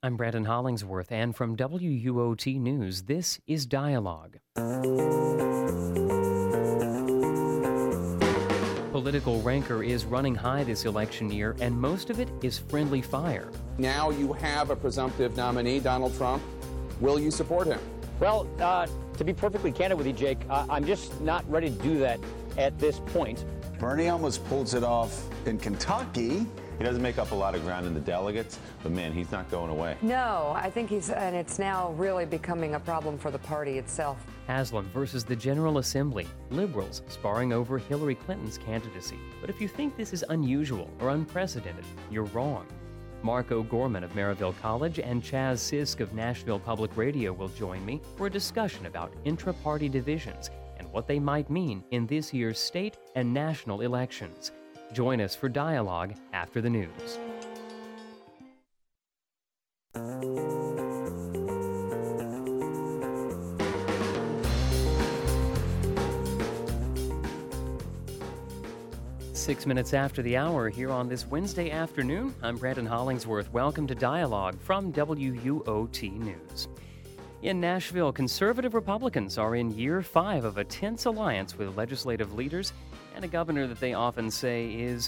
I'm Brandon Hollingsworth, and from WUOT News, this is Dialogue. Political rancor is running high this election year, and most of it is friendly fire. Now you have a presumptive nominee, Donald Trump. Will you support him? Well, to be perfectly candid with you, Jake, I'm just not ready to do that at this point. Bernie almost pulls it off in Kentucky. He doesn't make up a lot of ground in the delegates, but man, he's not going away. No, I think and it's now really becoming a problem for the party itself. Haslam versus the General Assembly, liberals sparring over Hillary Clinton's candidacy. But if you think this is unusual or unprecedented, you're wrong. Mark O'Gorman of Maryville College and Chaz Sisk of Nashville Public Radio will join me for a discussion about intra-party divisions and what they might mean in this year's state and national elections. Join us for Dialogue after the news. Six minutes after the hour here on this Wednesday afternoon, I'm Brandon Hollingsworth. Welcome to Dialogue from WUOT News. In Nashville, conservative Republicans are in year 5 of a tense alliance with legislative leaders and a governor that they often say is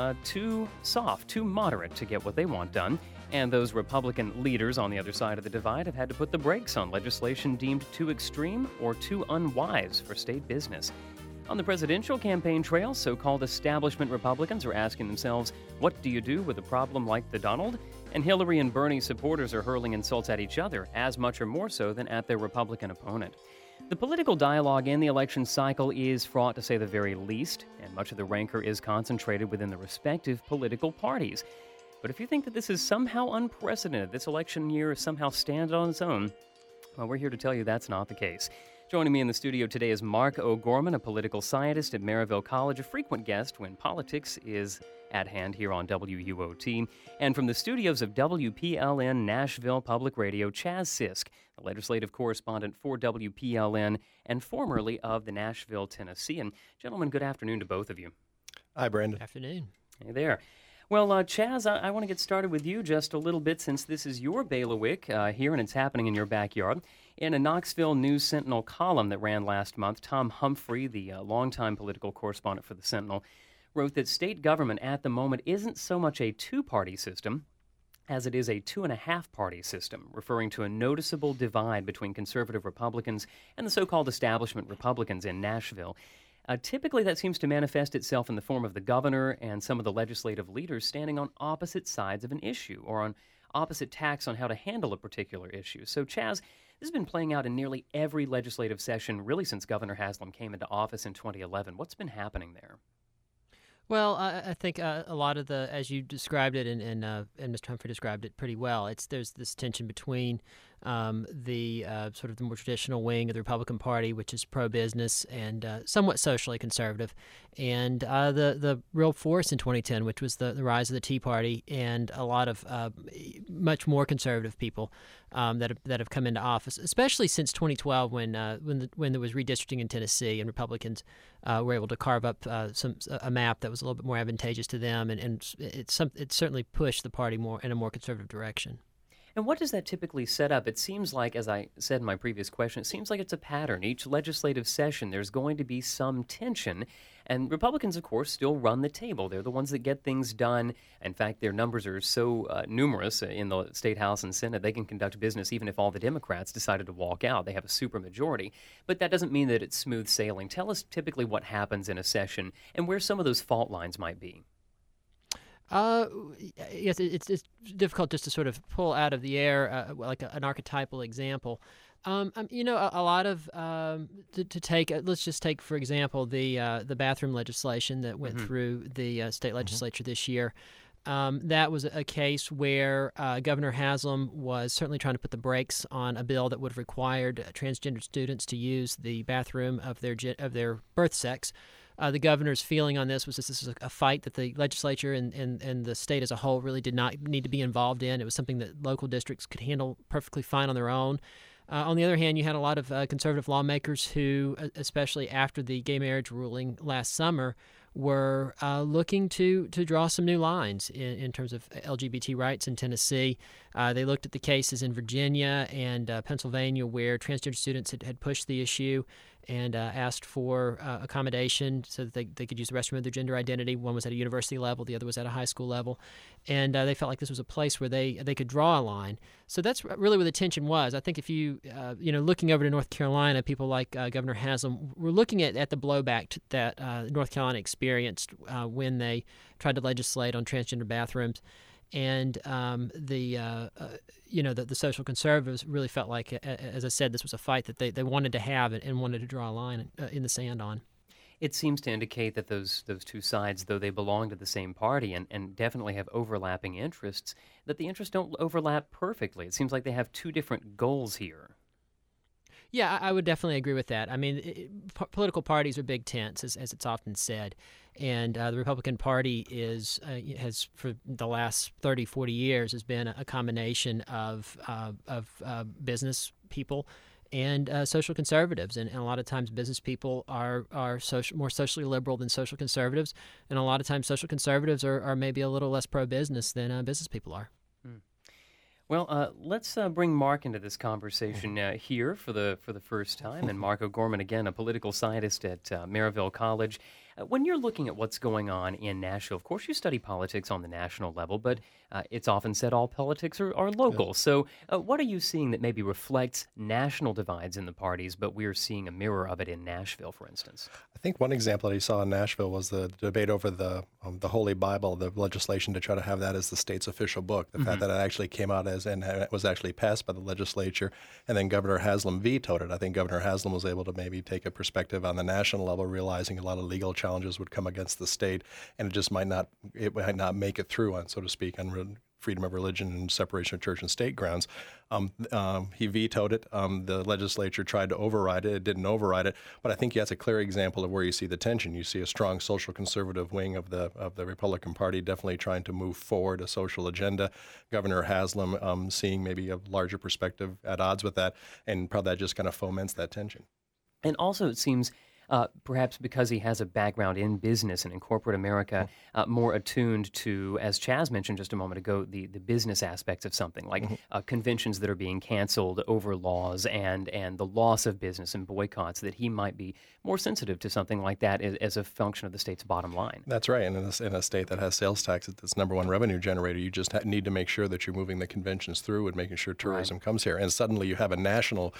too soft, too moderate to get what they want done. And those Republican leaders on the other side of the divide have had to put the brakes on legislation deemed too extreme or too unwise for state business. On the presidential campaign trail, so-called establishment Republicans are asking themselves, what do you do with a problem like the Donald? And Hillary and Bernie supporters are hurling insults at each other, as much or more so than at their Republican opponent. The political dialogue in the election cycle is fraught, to say the very least, and much of the rancor is concentrated within the respective political parties. But if you think that this is somehow unprecedented, this election year somehow stands on its own, well, we're here to tell you that's not the case. Joining me in the studio today is Mark O'Gorman, a political scientist at Maryville College, a frequent guest when politics is at hand here on WUOT. And from the studios of WPLN Nashville Public Radio, Chaz Sisk, the legislative correspondent for WPLN and formerly of the Nashville Tennessean. Gentlemen, good afternoon to both of you. Hi, Brandon. Afternoon. Hey there. Well, Chaz, I want to get started with you just a little bit since this is your bailiwick here and it's happening in your backyard. In a Knoxville News Sentinel column that ran last month, Tom Humphrey, the longtime political correspondent for the Sentinel, wrote that state government at the moment isn't so much a two-party system as it is a 2.5-party system, referring to a noticeable divide between conservative Republicans and the so-called establishment Republicans in Nashville. Typically, that seems to manifest itself in the form of the governor and some of the legislative leaders standing on opposite sides of an issue or on opposite tacks on how to handle a particular issue. So, Chaz, this has been playing out in nearly every legislative session, really since Governor Haslam came into office in 2011. What's been happening there? Well, I think a lot of the, as you described it, and Mr. Humphrey described it pretty well, there's this tension between the sort of the more traditional wing of the Republican Party, which is pro-business and somewhat socially conservative, and the real force in 2010, which was the rise of the Tea Party, and a lot of much more conservative people that have come into office, especially since 2012, when there was redistricting in Tennessee, and Republicans were able to carve up a map that was a little bit more advantageous to them, and it certainly pushed the party more in a more conservative direction. And what does that typically set up? It seems like, as I said in my previous question, it seems like it's a pattern. Each legislative session, there's going to be some tension. And Republicans, of course, still run the table. They're the ones that get things done. In fact, their numbers are so numerous in the State House and Senate, they can conduct business even if all the Democrats decided to walk out. They have a supermajority. But that doesn't mean that it's smooth sailing. Tell us typically what happens in a session and where some of those fault lines might be. Yes, it's difficult just to sort of pull out of the air like an archetypal example. A lot of to take. Let's just take, for example, the bathroom legislation that went through the state legislature this year. That was a case where Governor Haslam was certainly trying to put the brakes on a bill that would have required transgender students to use the bathroom of their birth sex. The governor's feeling on this was this is a fight that the legislature and the state as a whole really did not need to be involved in. It was something that local districts could handle perfectly fine on their own. On the other hand, you had a lot of conservative lawmakers who, especially after the gay marriage ruling last summer, were looking to draw some new lines in terms of LGBT rights in Tennessee. They looked at the cases in Virginia and Pennsylvania where transgender students had pushed the issue and asked for accommodation so that they could use the restroom of their gender identity. One was at a university level, the other was at a high school level. And they felt like this was a place where they could draw a line. So that's really where the tension was. I think if looking over to North Carolina, people like Governor Haslam were looking at the blowback that North Carolina experienced when they tried to legislate on transgender bathrooms. And the social conservatives really felt like, as I said, this was a fight that they wanted to have and wanted to draw a line in the sand on. It seems to indicate that those two sides, though they belong to the same party and definitely have overlapping interests, that the interests don't overlap perfectly. It seems like they have two different goals here. Yeah, I would definitely agree with that. I mean, political parties are big tents, as it's often said. And the Republican Party has for the last 30, 40 years, has been a combination of business people and social conservatives. And a lot of times business people are more socially liberal than social conservatives. And a lot of times social conservatives are maybe a little less pro-business than business people are. Well, let's bring Mark into this conversation here for the first time. And Mark O'Gorman, again, a political scientist at Maryville College. When you're looking at what's going on in Nashville, of course you study politics on the national level, but it's often said all politics are local. Yeah. So what are you seeing that maybe reflects national divides in the parties, but we're seeing a mirror of it in Nashville, for instance? I think one example that he saw in Nashville was the debate over the Holy Bible, the legislation to try to have that as the state's official book. The fact that it actually came out and it was actually passed by the legislature, and then Governor Haslam vetoed it. I think Governor Haslam was able to maybe take a perspective on the national level, realizing a lot of legal challenges would come against the state, and it might not make it through on, so to speak, on freedom of religion and separation of church and state grounds. He vetoed it. The legislature tried to override it. It didn't override it. But I think that's a clear example of where you see the tension. You see a strong social conservative wing of the Republican Party definitely trying to move forward a social agenda. Governor Haslam seeing maybe a larger perspective at odds with that, and probably that just kind of foments that tension. And also it seems perhaps because he has a background in business and in corporate America, more attuned to, as Chaz mentioned just a moment ago, the business aspects of something, like conventions that are being canceled over laws and the loss of business and boycotts, that he might be more sensitive to something like that as a function of the state's bottom line. That's right. And in a state that has sales tax, it's number one revenue generator. You just need to make sure that you're moving the conventions through and making sure tourism comes here. And suddenly you have a national...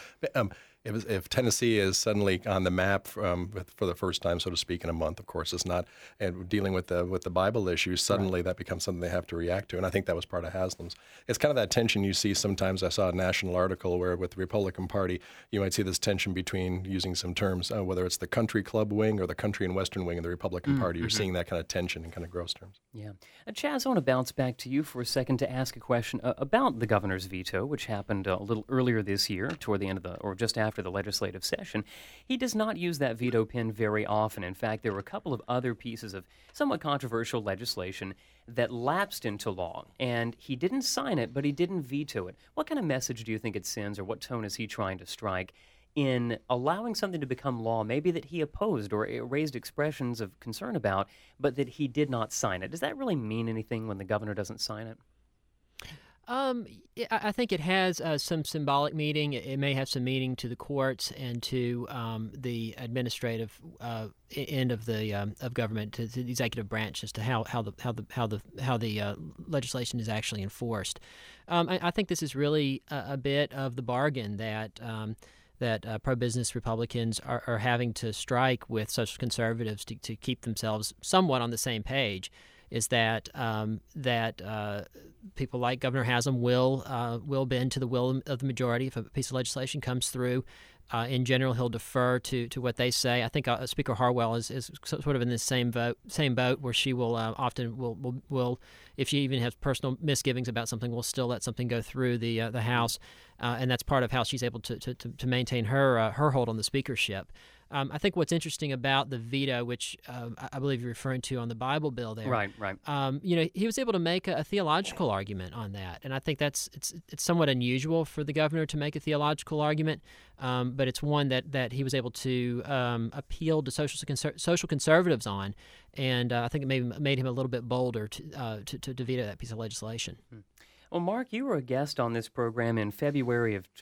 If Tennessee is suddenly on the map for the first time, so to speak, in a month, of course, it's not, and dealing with the Bible issues, suddenly that becomes something they have to react to. And I think that was part of Haslam's. It's kind of that tension you see sometimes. I saw a national article where with the Republican Party, you might see this tension between, using some terms, whether it's the country club wing or the country and western wing of the Republican Party. You're seeing that kind of tension in kind of gross terms. Yeah. Chaz, I want to bounce back to you for a second to ask a question about the governor's veto, which happened a little earlier this year, toward the end of or just after the legislative session. He does not use that veto pen very often. In fact, there were a couple of other pieces of somewhat controversial legislation that lapsed into law, and he didn't sign it, but he didn't veto it. What kind of message do you think it sends, or what tone is he trying to strike in allowing something to become law, maybe that he opposed or raised expressions of concern about, but that he did not sign it? Does that really mean anything when the governor doesn't sign it? I think it has some symbolic meaning. It may have some meaning to the courts and to the administrative end of the government, to the executive branch, as to how the legislation is actually enforced. I think this is really a bit of the bargain that pro-business Republicans are having to strike with social conservatives to keep themselves somewhat on the same page. Is that people like Governor Haslam will bend to the will of the majority if a piece of legislation comes through. In general, he'll defer to what they say. I think Speaker Harwell is sort of in this same boat where she will often will if she even has personal misgivings about something, will still let something go through the House, and that's part of how she's able to maintain her hold on the speakership. I think what's interesting about the veto, which I believe you're referring to on the Bible bill there, Right. he was able to make a theological argument on that, and I think it's somewhat unusual for the governor to make a theological argument, but it's one that he was able to appeal to social conservatives on, and I think it made him a little bit bolder to veto that piece of legislation. Well, Mark, you were a guest on this program in January of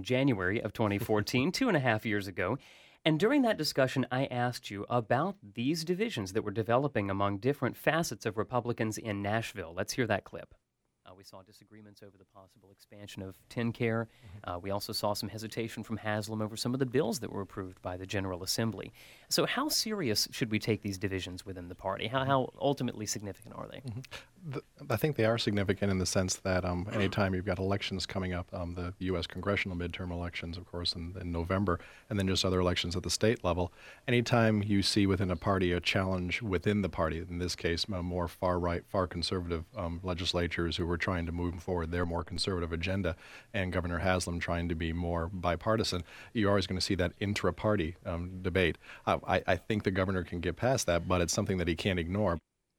2014, 2.5 years ago. And during that discussion, I asked you about these divisions that were developing among different facets of Republicans in Nashville. Let's hear that clip. We saw disagreements over the possible expansion of TennCare. We also saw some hesitation from Haslam over some of the bills that were approved by the General Assembly. So how serious should we take these divisions within the party? How ultimately significant are they? I think they are significant in the sense that anytime you've got elections coming up, the U.S. congressional midterm elections, of course, in November, and then just other elections at the state level, anytime you see within a party a challenge within the party, in this case, more far-right, far conservative legislatures who were trying to move forward their more conservative agenda, and Governor Haslam trying to be more bipartisan, you're always going to see that intra-party debate. I think the governor can get past that, but it's something that he can't ignore.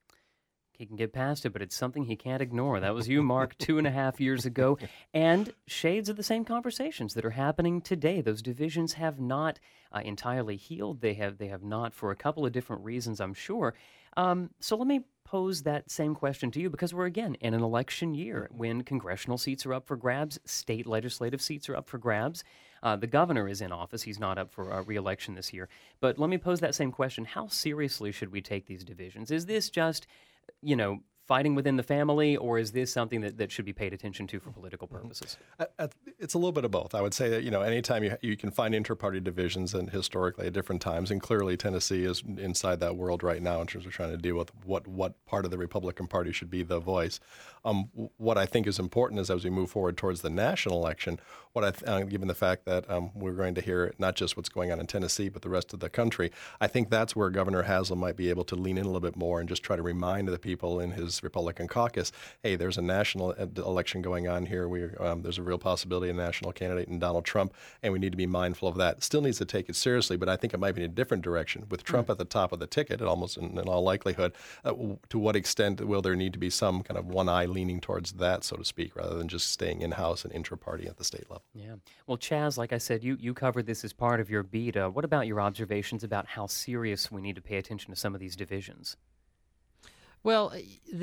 He can get past it, but it's something he can't ignore. That was you, Mark, 2.5 years ago. And shades of the same conversations that are happening today. Those divisions have not entirely healed. They have not for a couple of different reasons, I'm sure. So let me pose that same question to you, because we're, again, in an election year when congressional seats are up for grabs, state legislative seats are up for grabs. The governor is in office. He's not up for re-election this year. But let me pose that same question. How seriously should we take these divisions? Is this just fighting within the family, or is this something that should be paid attention to for political purposes? It's a little bit of both. I would say that, anytime you can find inter-party divisions, and historically at different times, and clearly Tennessee is inside that world right now in terms of trying to deal with what part of the Republican Party should be the voice. What I think is important is as we move forward towards the national election, given the fact that we're going to hear not just what's going on in Tennessee, but the rest of the country, I think that's where Governor Haslam might be able to lean in a little bit more and just try to remind the people in his Republican caucus, hey, there's a national election going on here. There's a real possibility of a national candidate in Donald Trump, and we need to be mindful of that. Still needs to take it seriously, but I think it might be in a different direction. With Trump at the top of the ticket, almost in all likelihood, to what extent will there need to be some kind of one eye leaning towards that, so to speak, rather than just staying in-house and intra-party at the state level? Yeah. Well, Chaz, like I said, you covered this as part of your beat. What about your observations about how serious we need to pay attention to some of these divisions? Well,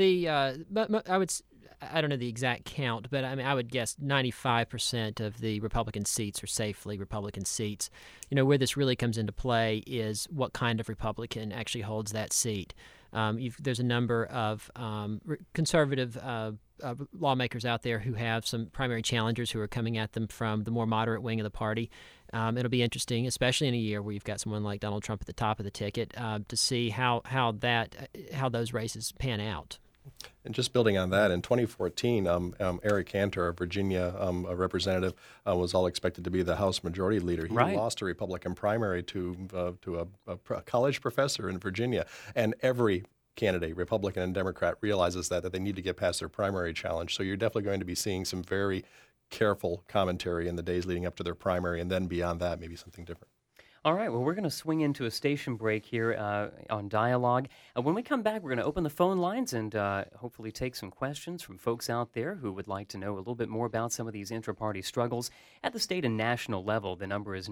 I don't know the exact count, but I would guess 95% of the Republican seats are safely Republican seats. Where this really comes into play is what kind of Republican actually holds that seat. There's a number of conservative lawmakers out there who have some primary challengers who are coming at them from the more moderate wing of the party. It'll be interesting, especially in a year where you've got someone like Donald Trump at the top of the ticket, to see how those races pan out. And just building on that, in 2014, Eric Cantor, a Virginia representative, was all expected to be the House Majority Leader. He lost a Republican primary to a college professor in Virginia, and every candidate, Republican and Democrat, realizes that they need to get past their primary challenge. So you're definitely going to be seeing some very careful commentary in the days leading up to their primary, and then beyond that, maybe something different. All right, well, we're going to swing into a station break here on Dialogue. When we come back, we're going to open the phone lines and hopefully take some questions from folks out there who would like to know a little bit more about some of these intra-party struggles at the state and national level. The number is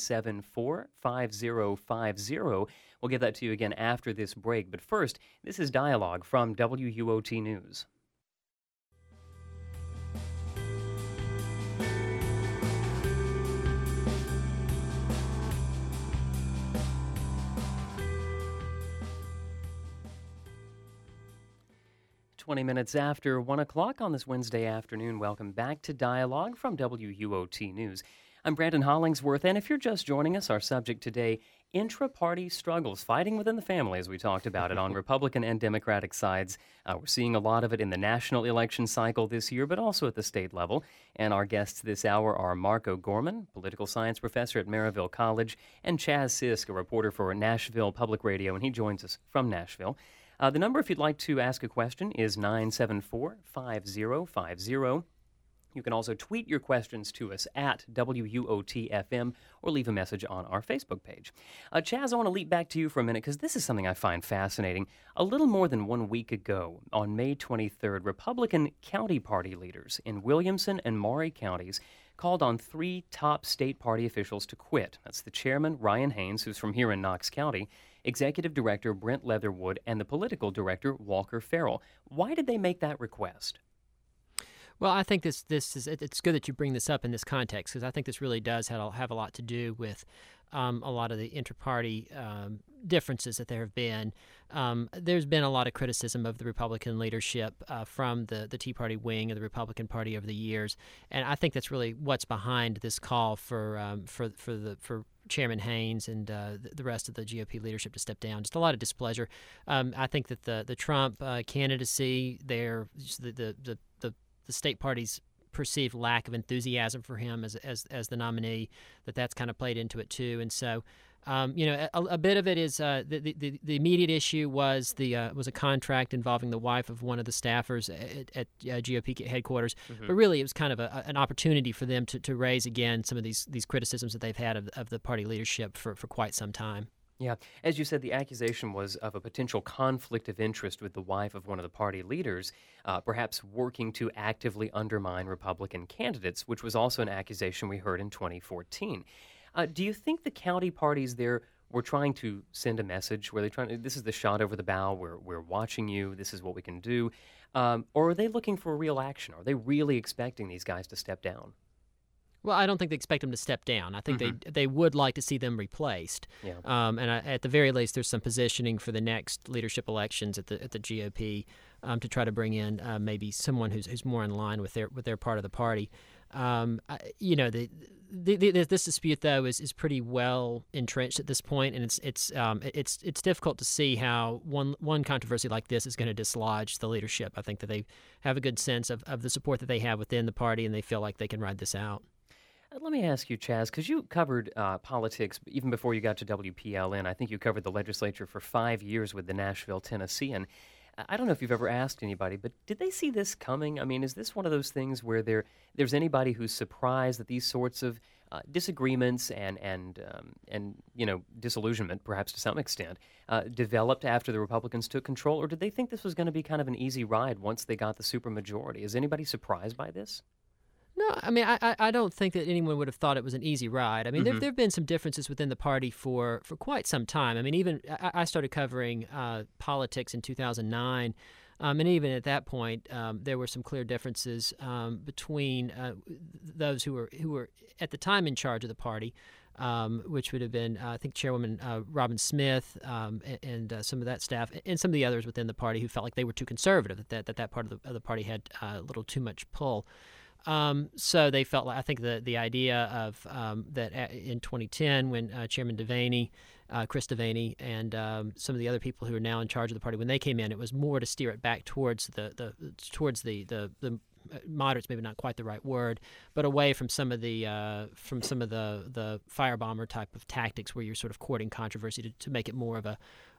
974-5050. We'll get that to you again after this break. But first, this is Dialogue from WUOT News. Minutes after 1 o'clock on this Wednesday afternoon. Welcome back to Dialogue from WUOT News. I'm Brandon Hollingsworth, and if you're just joining us, our subject today, intra-party struggles, fighting within the family, as we talked about it on Republican and Democratic sides. We're seeing a lot of it in the national election cycle this year, but also at the state level. And our guests this hour are Mark O'Gorman, political science professor at Maryville College, and Chaz Sisk, a reporter for Nashville Public Radio, and he joins us from Nashville. The number, if you'd like to ask a question, is 974-5050. You can also tweet your questions to us at WUOTFM or leave a message on our Facebook page. Chaz, I want to leap back to you for a minute because this is something I find fascinating. A little more than 1 week ago, on May 23rd, Republican county party leaders in Williamson and Maury counties called on 3 top state party officials to quit. That's the chairman, Ryan Haynes, who's from here in Knox County, executive director Brent Leatherwood, and the political director Walker Farrell. Why did they make that request? Well, I think this is it's good that you bring this up in this context because I think this really does have a lot to do with a lot of the inter-party differences that there have been. There's been a lot of criticism of the Republican leadership from the Tea Party wing of the Republican Party over the years, and I think that's really what's behind this call for Chairman Haynes and the rest of the GOP leadership to step down. Just a lot of displeasure. I think that the Trump candidacy, the state party's perceived lack of enthusiasm for him as the nominee, that's kind of played into it too. And so, a bit of it is the immediate issue was was a contract involving the wife of one of the staffers at GOP headquarters. Mm-hmm. But really, it was kind of an opportunity for them to raise again some of these criticisms that they've had of the party leadership for quite some time. Yeah. As you said, the accusation was of a potential conflict of interest with the wife of one of the party leaders, perhaps working to actively undermine Republican candidates, which was also an accusation we heard in 2014. Do you think the county parties there were trying to send a message? Were they trying to, this is the shot over the bow, we're watching you, this is what we can do? Or are they looking for real action? Are they really expecting these guys to step down? Well, I don't think they expect them to step down. I think they would like to see them replaced. Yeah. At the very least, there's some positioning for the next leadership elections at the GOP to try to bring in maybe someone who's more in line with their part of the party. This dispute though is pretty well entrenched at this point, and it's difficult to see how one controversy like this is going to dislodge the leadership. I think that they have a good sense of the support that they have within the party, and they feel like they can ride this out. Let me ask you, Chaz, because you covered politics even before you got to WPLN. I think you covered the legislature for 5 years with the Nashville Tennessean. I don't know if you've ever asked anybody, but did they see this coming? I mean, is this one of those things where there's anybody who's surprised that these sorts of disagreements and disillusionment, perhaps to some extent, developed after the Republicans took control, or did they think this was going to be kind of an easy ride once they got the supermajority? Is anybody surprised by this? No, I mean, I don't think that anyone would have thought it was an easy ride. I mean, there have been some differences within the party for quite some time. I mean, even I started covering politics in 2009, and even at that point, there were some clear differences between those who were at the time in charge of the party, which would have been, I think, Chairwoman Robin Smith and some of that staff, and some of the others within the party who felt like they were too conservative, that part of the party had a little too much pull. So they felt like, I think the idea of that in 2010 when Chairman Devaney, Chris Devaney, and some of the other people who are now in charge of the party, when they came in, it was more to steer it back towards the moderates, maybe not quite the right word, but away from some of the firebomber type of tactics where you're sort of courting controversy to make it more of a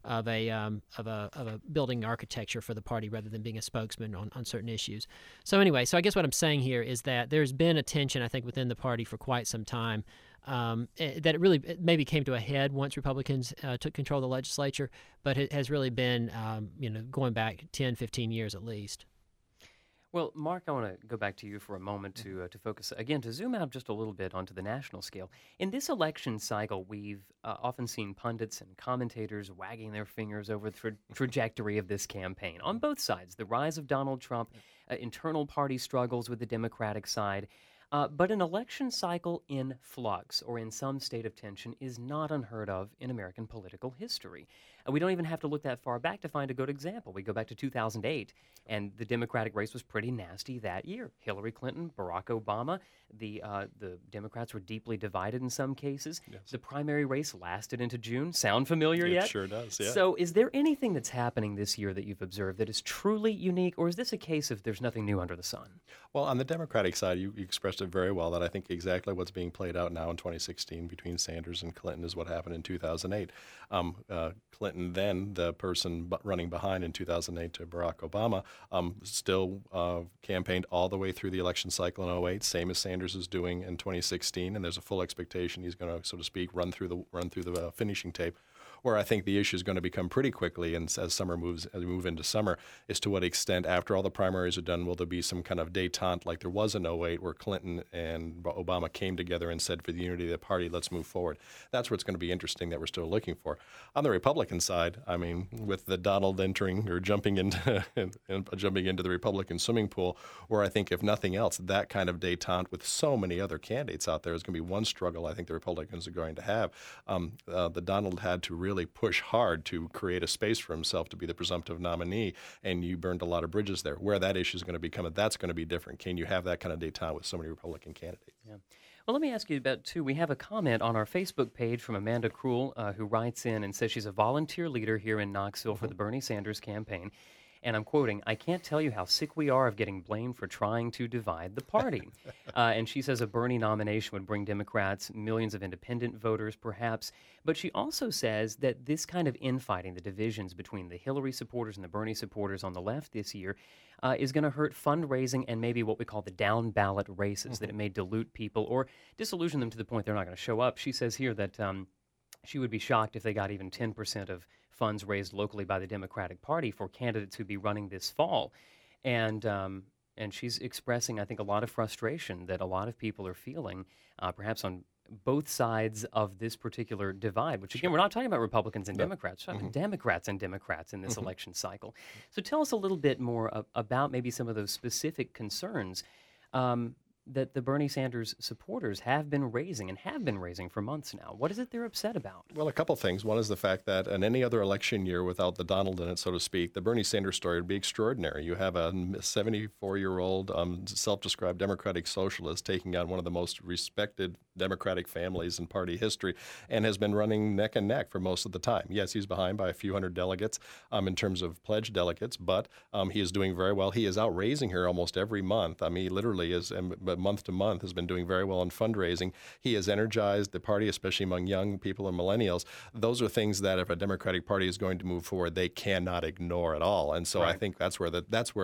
building architecture for the party rather than being a spokesman on certain issues. So anyway, I guess what I'm saying here is that there's been a tension, I think, within the party for quite some time, that it really maybe came to a head once Republicans took control of the legislature, but it has really been going back 10, 15 years at least. Well, Mark, I want to go back to you for a moment to focus, again, to zoom out just a little bit onto the national scale. In this election cycle, we've often seen pundits and commentators wagging their fingers over the trajectory of this campaign on both sides, the rise of Donald Trump, internal party struggles with the Democratic side. But an election cycle in flux or in some state of tension is not unheard of in American political history. We don't even have to look that far back to find a good example. We go back to 2008, and the Democratic race was pretty nasty that year. Hillary Clinton, Barack Obama, the Democrats were deeply divided in some cases. Yes. The primary race lasted into June. Sound familiar yet? It sure does, yeah. So is there anything that's happening this year that you've observed that is truly unique, or is this a case of there's nothing new under the sun? Well, on the Democratic side, you expressed it very well, that I think exactly what's being played out now in 2016 between Sanders and Clinton is what happened in 2008. Clinton Clinton, then the person running behind in 2008 to Barack Obama, still campaigned all the way through the election cycle in 2008, same as Sanders is doing in 2016, and there's a full expectation he's going to, so to speak, run through the finishing tape. Where I think the issue is going to become pretty quickly, and as we move into summer, is to what extent, after all the primaries are done, will there be some kind of détente like there was in 2008, where Clinton and Obama came together and said, for the unity of the party, let's move forward. That's what's going to be interesting that we're still looking for. On the Republican side, I mean, with the Donald entering or jumping into the Republican swimming pool, where I think, if nothing else, that kind of détente with so many other candidates out there is going to be one struggle I think the Republicans are going to have. The Donald had to really push hard to create a space for himself to be the presumptive nominee, and you burned a lot of bridges there. Where that issue is going to become, that's going to be different. Can you have that kind of détente with so many Republican candidates? Yeah. Well, let me ask you about, too, we have a comment on our Facebook page from Amanda Krull, who writes in and says she's a volunteer leader here in Knoxville for the Bernie Sanders campaign. And I'm quoting, "I can't tell you how sick we are of getting blamed for trying to divide the party." And she says a Bernie nomination would bring Democrats millions of independent voters, perhaps. But she also says that this kind of infighting, the divisions between the Hillary supporters and the Bernie supporters on the left this year, is going to hurt fundraising and maybe what we call the down ballot races, that it may dilute people or disillusion them to the point they're not going to show up. She says here that she would be shocked if they got even 10% of funds raised locally by the Democratic Party for candidates who'd be running this fall. And she's expressing, I think, a lot of frustration that a lot of people are feeling, perhaps on both sides of this particular divide, which, again, we're not talking about Republicans and Democrats, we're talking Democrats and Democrats in this election cycle. So tell us a little bit more about maybe some of those specific concerns that the Bernie Sanders supporters have been raising for months now. What is it they're upset about? Well, a couple things. One is the fact that in any other election year without the Donald in it, so to speak, the Bernie Sanders story would be extraordinary. You have a 74-year-old self-described Democratic socialist taking on one of the most respected Democratic families in party history and has been running neck and neck for most of the time. Yes, he's behind by a few hundred delegates in terms of pledged delegates, but he is doing very well. He is outraising her almost every month. I mean, he literally is, month to month, has been doing very well in fundraising. He has energized the party, especially among young people and millennials. Those are things that if a Democratic Party is going to move forward, they cannot ignore at all. And so I think that's where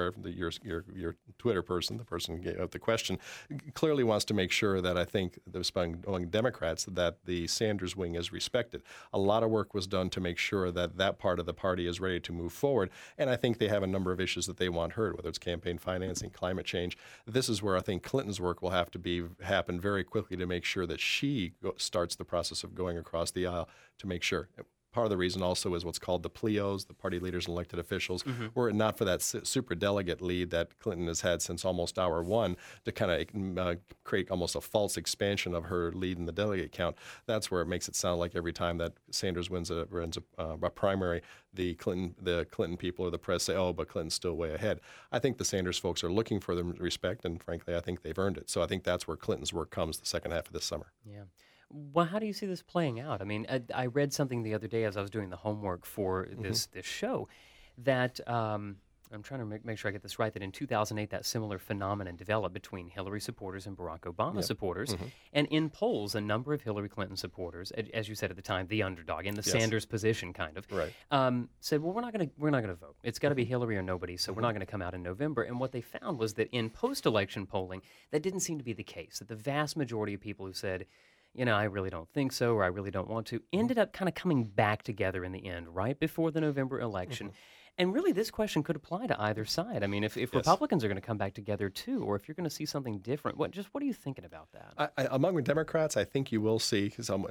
your Twitter person, the person who gave out the question, clearly wants to make sure that I think among Democrats that the Sanders wing is respected. A lot of work was done to make sure that that part of the party is ready to move forward. And I think they have a number of issues that they want heard, whether it's campaign financing, climate change. This is where I think Clinton's work will have to happen very quickly to make sure that she starts the process of going across the aisle to make sure. Part of the reason also is what's called the PLEOs, the party leaders and elected officials. Were it not for that super delegate lead that Clinton has had since almost hour one to kind of create almost a false expansion of her lead in the delegate count, that's where it makes it sound like every time that Sanders wins a primary, the Clinton people or the press say, oh, but Clinton's still way ahead. I think the Sanders folks are looking for the respect, and frankly, I think they've earned it. So I think that's where Clinton's work comes the second half of this summer. Yeah. Well, how do you see this playing out? I mean, I read something the other day as I was doing the homework for this show that I'm trying to make sure I get this right, that in 2008 that similar phenomenon developed between Hillary supporters and Barack Obama supporters. And in polls, a number of Hillary Clinton supporters, as you said at the time, the underdog, in the Sanders position kind of, said, well, we're not going to vote. It's got to be Hillary or nobody, so we're not going to come out in November. And what they found was that in post-election polling, that didn't seem to be the case, that the vast majority of people who said, you know, I really don't think so, or I really don't want to, ended up kind of coming back together in the end, right before the November election. And really, this question could apply to either side. I mean, if Republicans are going to come back together too, or if you're going to see something different, what are you thinking about that? Among the Democrats, I think you will see some.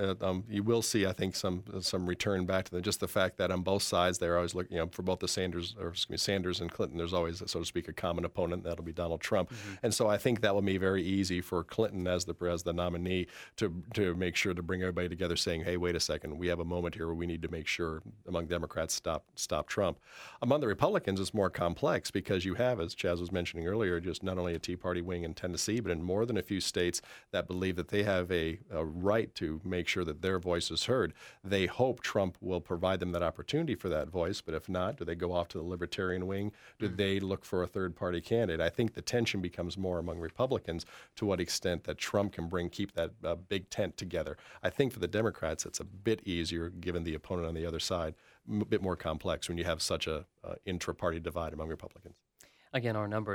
I think some return back to just the fact that on both sides they're always looking. For both the Sanders and Clinton, there's always, so to speak, a common opponent. That'll be Donald Trump. And so I think that will be very easy for Clinton as the nominee to make sure to bring everybody together, saying, hey, wait a second, we have a moment here where we need to make sure among Democrats stop Trump. Among the Republicans, it's more complex because you have, as Chaz was mentioning earlier, just not only a Tea Party wing in Tennessee, but in more than a few states that believe that they have a right to make sure that their voice is heard. They hope Trump will provide them that opportunity for that voice, but if not, do they go off to the Libertarian wing? Do they look for a third-party candidate? I think the tension becomes more among Republicans to what extent that Trump can keep that big tent together. I think for the Democrats, it's a bit easier given the opponent on the other side. a bit more complex when you have such a intra-party divide among Republicans. Again, our number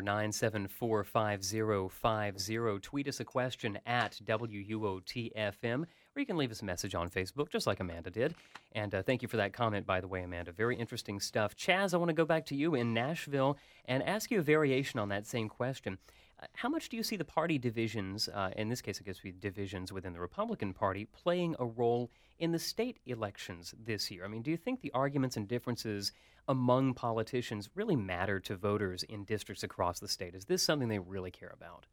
9745050. Tweet us a question at WUOTFM, or you can leave us a message on Facebook, just like Amanda did. And thank you for that comment, by the way, Amanda. Very interesting stuff. Chaz, I want to go back to you in Nashville and ask you a variation on that same question. How much do you see the party divisions, in this case, I guess, divisions within the Republican Party, playing a role in the state elections this year? I mean, do you think the arguments and differences among politicians really matter to voters in districts across the state? Is this something they really care about?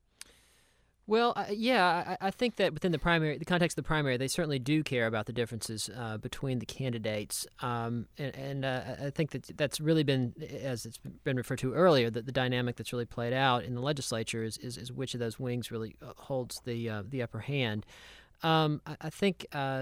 Well, I think that within the context of the primary, they certainly do care about the differences between the candidates, and I think that's really been, as it's been referred to earlier, that the dynamic that's really played out in the legislature is which of those wings really holds the upper hand. I think.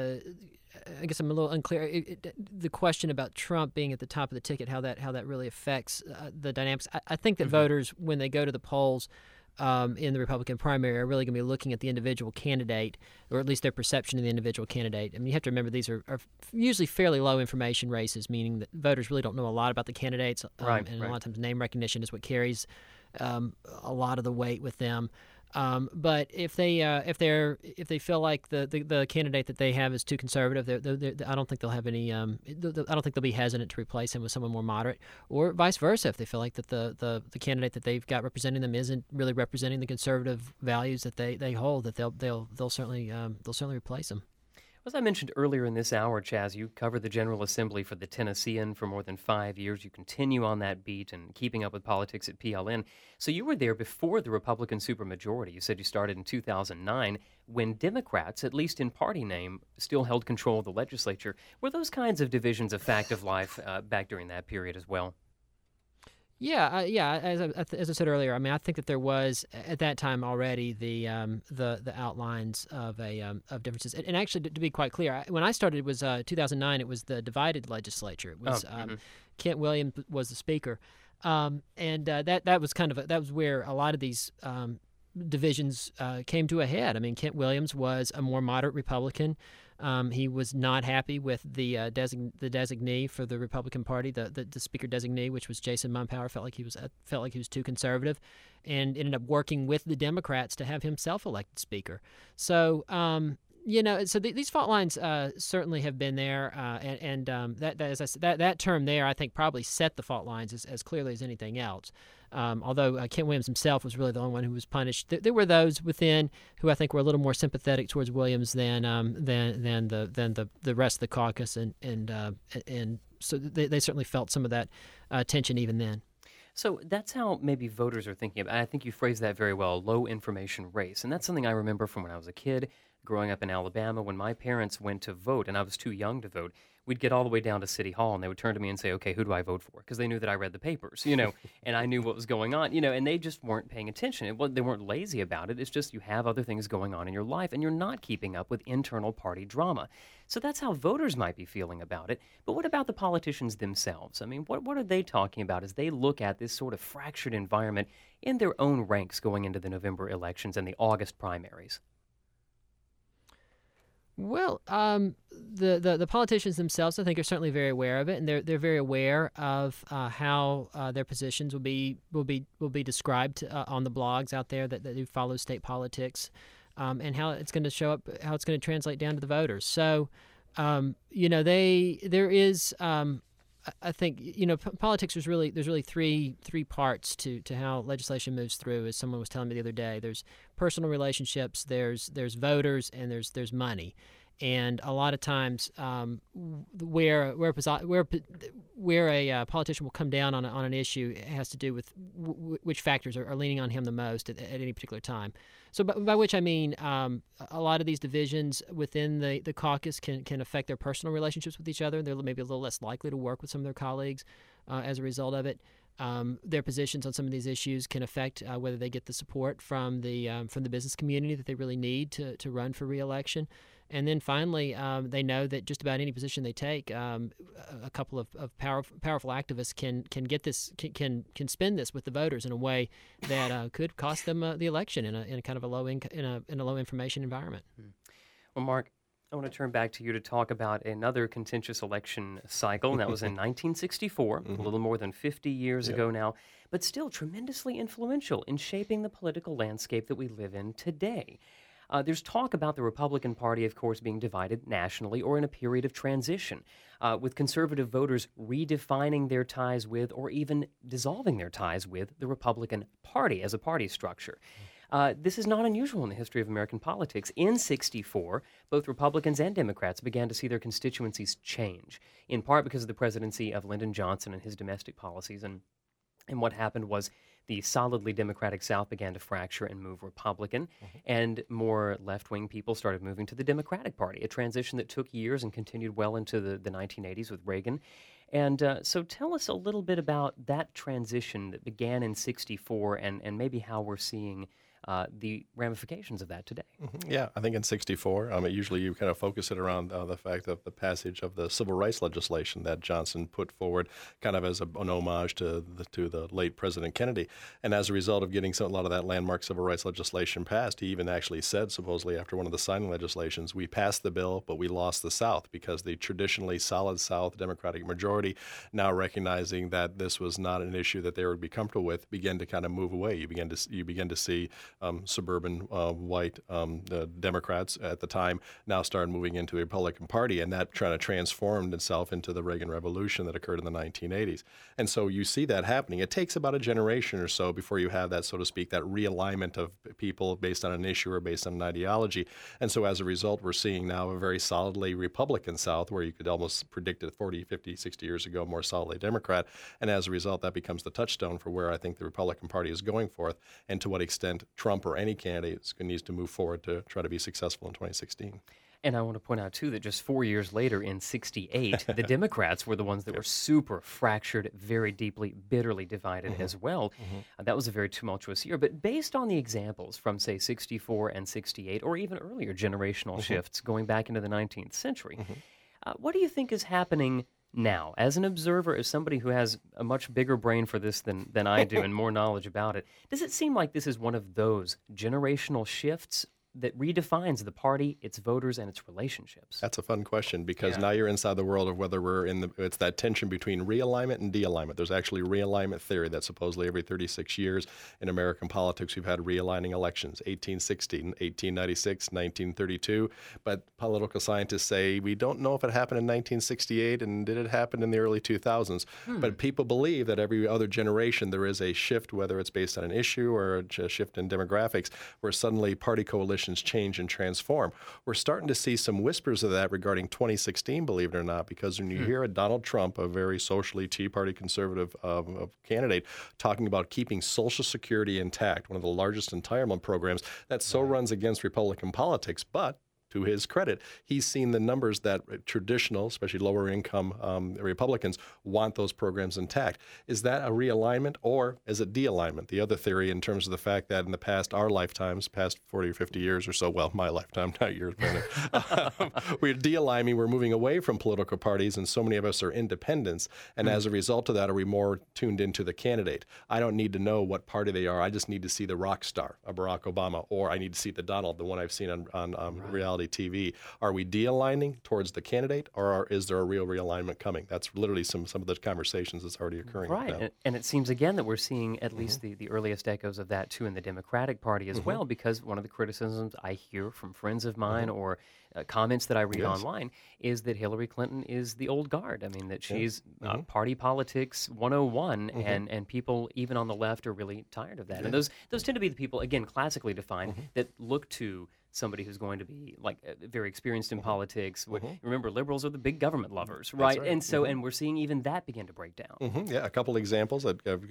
I guess I'm a little unclear. The question about Trump being at the top of the ticket, how that really affects the dynamics. I think that voters, when they go to the polls in the Republican primary, are really going to be looking at the individual candidate, or at least their perception of the individual candidate. I mean, you have to remember these are usually fairly low information races, meaning that voters really don't know a lot about the candidates, and a lot of times name recognition is what carries a lot of the weight with them. But if they feel like the candidate that they have is too conservative, I don't think they'll have any. I don't think they'll be hesitant to replace him with someone more moderate, or vice versa. If they feel like that the candidate that they've got representing them isn't really representing the conservative values that they hold, that they'll certainly replace him. As I mentioned earlier in this hour, Chaz, you covered the General Assembly for the Tennessean for more than 5 years. You continue on that beat and keeping up with politics at PLN. So you were there before the Republican supermajority. You said you started in 2009 when Democrats, at least in party name, still held control of the legislature. Were those kinds of divisions a fact of life back during that period as well? Yeah. As I said earlier, I mean, I think that there was at that time already the outlines of differences. And actually, to be quite clear, when I started, it was 2009. It was the divided legislature. It was Kent Williams was the speaker, and that was that was where a lot of these divisions came to a head. I mean, Kent Williams was a more moderate Republican. He was not happy with the designee for the Republican Party, the speaker designee, which was Jason Mumpower. Felt like he was too conservative, and ended up working with the Democrats to have himself elected speaker. So these fault lines certainly have been there, and that as I said, that term there, I think, probably set the fault lines as clearly as anything else. Although Kent Williams himself was really the only one who was punished. There were those within who I think were a little more sympathetic towards Williams than the rest of the caucus, and so they certainly felt some of that tension even then. So that's how maybe voters are thinking about it. I think you phrased that very well, low information race. And that's something I remember from when I was a kid growing up in Alabama. When my parents went to vote, and I was too young to vote, we'd get all the way down to City Hall, and they would turn to me and say, okay, who do I vote for? Because they knew that I read the papers, and I knew what was going on, and they just weren't paying attention. They weren't lazy about it. It's just you have other things going on in your life, and you're not keeping up with internal party drama. So that's how voters might be feeling about it. But what about the politicians themselves? I mean, what are they talking about as they look at this sort of fractured environment in their own ranks going into the November elections and the August primaries? Well, the politicians themselves, I think, are certainly very aware of it, and they're very aware of how their positions will be described on the blogs out there that do follow state politics, and how it's going to show up, how it's going to translate down to the voters. So, there is. I think politics there's really three parts to how legislation moves through. As someone was telling me the other day, there's personal relationships, there's voters, and there's money. And a lot of times, where a politician will come down on an issue, it has to do with which factors are leaning on him the most at any particular time. So by which I mean a lot of these divisions within the caucus can affect their personal relationships with each other. They're maybe a little less likely to work with some of their colleagues as a result of it. Their positions on some of these issues can affect whether they get the support from the business community that they really need to run for re-election. And then finally, they know that just about any position they take, a couple of powerful activists can get this, can spin this with the voters in a way that could cost them the election in a kind of a low information environment. Well, Mark, I want to turn back to you to talk about another contentious election cycle, and that was in 1964, a little more than 50 years ago now, but still tremendously influential in shaping the political landscape that we live in today. There's talk about the Republican Party, of course, being divided nationally or in a period of transition, with conservative voters redefining their ties with or even dissolving their ties with the Republican Party as a party structure. This is not unusual in the history of American politics. In '64, both Republicans and Democrats began to see their constituencies change, in part because of the presidency of Lyndon Johnson and his domestic policies. And what happened was the solidly Democratic South began to fracture and move Republican, and more left-wing people started moving to the Democratic Party, a transition that took years and continued well into the 1980s with Reagan. And so tell us a little bit about that transition that began in '64 and maybe how we're seeing the ramifications of that today. Yeah, I think in '64, usually you kind of focus it around the fact of the passage of the civil rights legislation that Johnson put forward, kind of as an homage to the late President Kennedy. And as a result of getting a lot of that landmark civil rights legislation passed, he even actually said, supposedly after one of the signing legislations, we passed the bill, but we lost the South, because the traditionally solid South Democratic majority, now recognizing that this was not an issue that they would be comfortable with, began to kind of move away. You begin to see suburban white Democrats at the time now started moving into the Republican Party, and that trying to transformed itself into the Reagan Revolution that occurred in the 1980s. And so you see that happening. It takes about a generation or so before you have that, so to speak, that realignment of people based on an issue or based on an ideology. And so as a result, we're seeing now a very solidly Republican South, where you could almost predict it 40, 50, 60 years ago, more solidly Democrat. And as a result, that becomes the touchstone for where I think the Republican Party is going forth, and to what extent Trump or any candidate needs to move forward to try to be successful in 2016. And I want to point out, too, that just 4 years later, in '68, the Democrats were the ones that were super fractured, very deeply, bitterly divided as well. That was a very tumultuous year. But based on the examples from, say, '64 and '68, or even earlier generational shifts going back into the 19th century, what do you think is happening now? As an observer, as somebody who has a much bigger brain for this than I do and more knowledge about it, does it seem like this is one of those generational shifts that redefines the party, its voters, and its relationships? That's a fun question, because now you're inside the world of whether we're it's that tension between realignment and de-alignment. There's actually realignment theory that supposedly every 36 years in American politics we've had realigning elections, 1860, 1896, 1932. But political scientists say we don't know if it happened in 1968 and did it happen in the early 2000s. But people believe that every other generation there is a shift, whether it's based on an issue or a shift in demographics, where suddenly party coalitions change and transform. We're starting to see some whispers of that regarding 2016, believe it or not, because when you hear a Donald Trump, a very socially Tea Party conservative candidate, talking about keeping Social Security intact, one of the largest entitlement programs, that so runs against Republican politics, but to his credit, he's seen the numbers that traditional, especially lower income Republicans want those programs intact. Is that a realignment, or is it de-alignment? The other theory, in terms of the fact that in the past, our lifetimes, past 40 or 50 years or so, well, my lifetime, not yours, we're de-aligning, we're moving away from political parties, and so many of us are independents. And as a result of that, are we more tuned into the candidate? I don't need to know what party they are. I just need to see the rock star, a Barack Obama, or I need to see the Donald, the one I've seen on reality TV. Are we de-aligning towards the candidate, or is there a real realignment coming? That's literally some of the conversations that's already occurring right now. And it seems again that we're seeing at least the earliest echoes of that too in the Democratic Party as well, because one of the criticisms I hear from friends of mine or comments that I read online is that Hillary Clinton is the old guard. I mean, that she's party politics 101, and people even on the left are really tired of that. And those tend to be the people, again, classically defined, that look to somebody who's going to be like very experienced in politics. Remember, liberals are the big government lovers, right? And so, and we're seeing even that begin to break down. Yeah, a couple examples.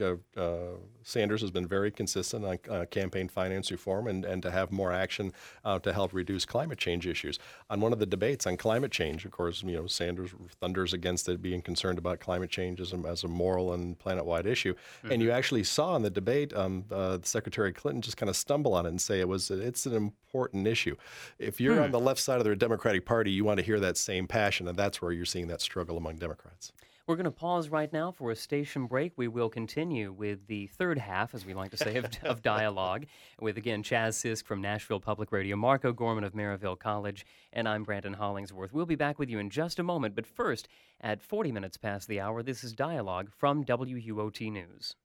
Sanders has been very consistent on campaign finance reform and to have more action to help reduce climate change issues. On one of the debates on climate change, of course, Sanders thunders against it being concerned about climate change as a moral and planet-wide issue. And you actually saw in the debate Secretary Clinton just kind of stumble on it and say it's an important issue. If you're on the left side of the Democratic Party, you want to hear that same passion, and that's where you're seeing that struggle among Democrats. We're going to pause right now for a station break. We will continue with the third half, as we like to say, of Dialogue, with, again, Chaz Sisk from Nashville Public Radio, Marco Gorman of Maryville College, and I'm Brandon Hollingsworth. We'll be back with you in just a moment, but first, at 40 minutes past the hour, this is Dialogue from WUOT News.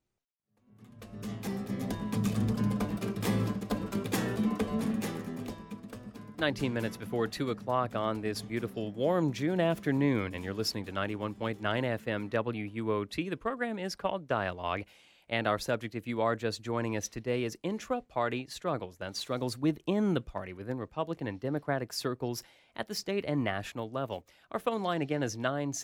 19 minutes before 2 o'clock on this beautiful, warm June afternoon, and you're listening to 91.9 FM WUOT. The program is called Dialogue, and our subject, if you are just joining us today, is intra-party struggles. That's struggles within the party, within Republican and Democratic circles at the state and national level. Our phone line again is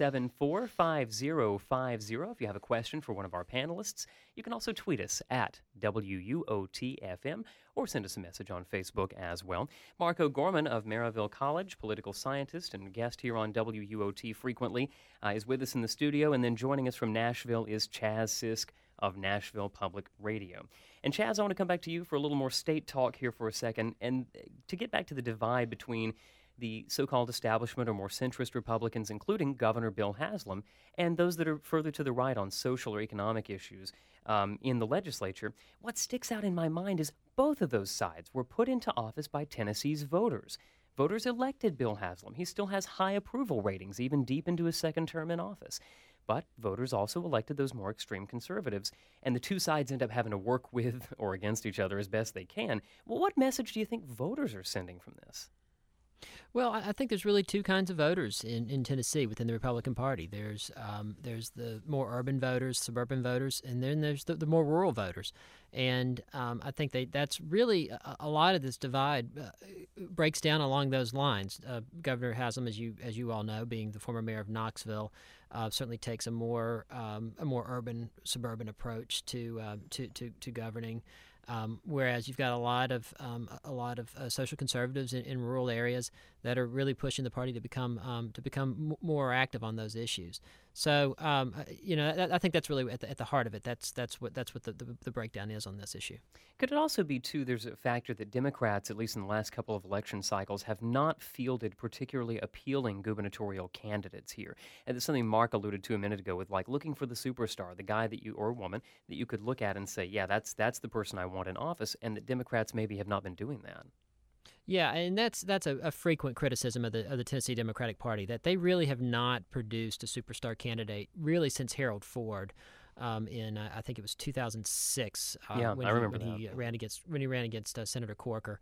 974-5050. If you have a question for one of our panelists, you can also tweet us at WUOTFM or send us a message on Facebook as well. Marco Gorman of Maryville College, political scientist and guest here on WUOT frequently, is with us in the studio. And then joining us from Nashville is Chaz Sisk of Nashville Public Radio. And Chaz, I want to come back to you for a little more state talk here for a second, and to get back to the divide between the so-called establishment or more centrist Republicans, including Governor Bill Haslam, and those that are further to the right on social or economic issues in the legislature. What sticks out in my mind is both of those sides were put into office by Tennessee's voters. Voters elected Bill Haslam. He still has high approval ratings, even deep into his second term in office. But voters also elected those more extreme conservatives, and the two sides end up having to work with or against each other as best they can. Well, what message do you think voters are sending from this? Well, I think there's really two kinds of voters in Tennessee within the Republican Party. There's the more urban voters, suburban voters, and then there's the more rural voters. And I think that's really a lot of this divide breaks down along those lines. Governor Haslam, as you all know, being the former mayor of Knoxville, certainly takes a more urban suburban approach to governing. Whereas you've got a lot of social conservatives in rural areas that are really pushing the party to become more active on those issues. So I think that's really at the heart of it. That's what the breakdown is on this issue. Could it also be too? There's a factor that Democrats, at least in the last couple of election cycles, have not fielded particularly appealing gubernatorial candidates here. And it's something Mark alluded to a minute ago with like looking for the superstar, the guy that you or woman that you could look at and say, yeah, that's the person I want in office, and that Democrats maybe have not been doing that. Yeah, and that's a frequent criticism of the Tennessee Democratic Party, that they really have not produced a superstar candidate really since Harold Ford in I think it was 2006 when he ran against Senator Corker.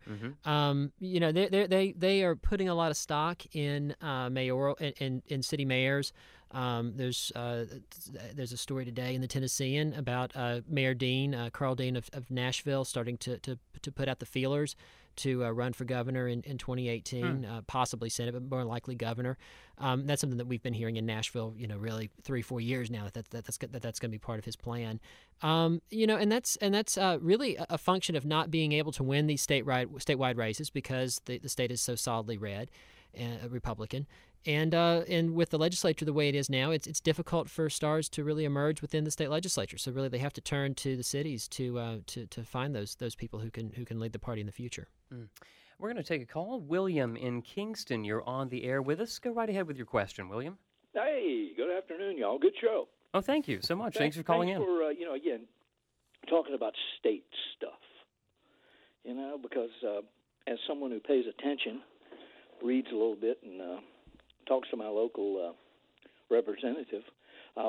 Mm-hmm. They are putting a lot of stock in mayoral in city mayors. There's a story today in the Tennessean about Mayor Dean, Carl Dean of Nashville, starting to put out the feelers to run for governor in 2018, possibly Senate, but more likely governor. That's something that we've been hearing in Nashville, really 3-4 years now. That's going to be part of his plan. And that's really a function of not being able to win these statewide races because the state is so solidly red, Republican. And with the legislature the way it is now, it's difficult for stars to really emerge within the state legislature. So really, they have to turn to the cities to find those people who can lead the party in the future. Mm. We're going to take a call. William in Kingston, you're on the air with us. Go right ahead with your question, William. Hey, good afternoon, y'all. Good show. Oh, thank you so much. Thanks for calling in. Thanks for again talking about state stuff. Because as someone who pays attention, reads a little bit, and talks to my local representative, I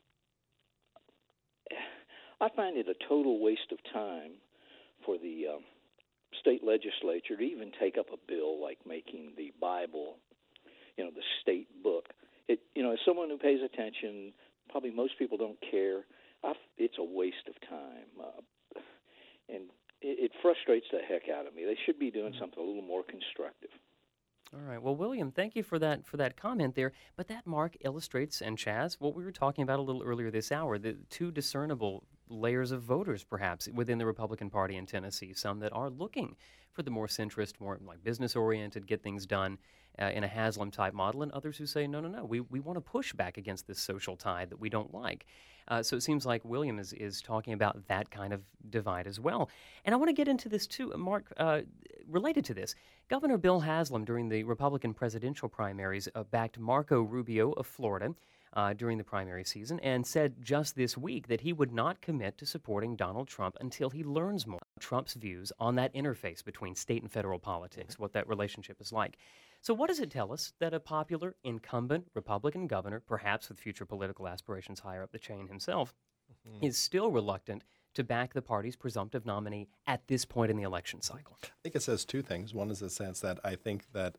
find it a total waste of time for the state legislature to even take up a bill like making the Bible, the state book. As someone who pays attention, probably most people don't care. It's a waste of time, and it frustrates the heck out of me. They should be doing something a little more constructive. All right. Well, William, thank you for that comment there. But that, Mark, illustrates, and Chaz, what we were talking about a little earlier this hour, the two discernible layers of voters, perhaps, within the Republican Party in Tennessee, some that are looking for the more centrist, more like business-oriented, get things done in a Haslam-type model, and others who say, no, we want to push back against this social tide that we don't like. So it seems like William is talking about that kind of divide as well. And I want to get into this too, Mark, related to this. Governor Bill Haslam, during the Republican presidential primaries, backed Marco Rubio of Florida. during the primary season and said just this week that he would not commit to supporting Donald Trump until he learns more about Trump's views on that interface between state and federal politics, what that relationship is like. So what does it tell us that a popular incumbent Republican governor, perhaps with future political aspirations higher up the chain himself, is still reluctant to back the party's presumptive nominee at this point in the election cycle? I think it says two things. One is the sense that I think that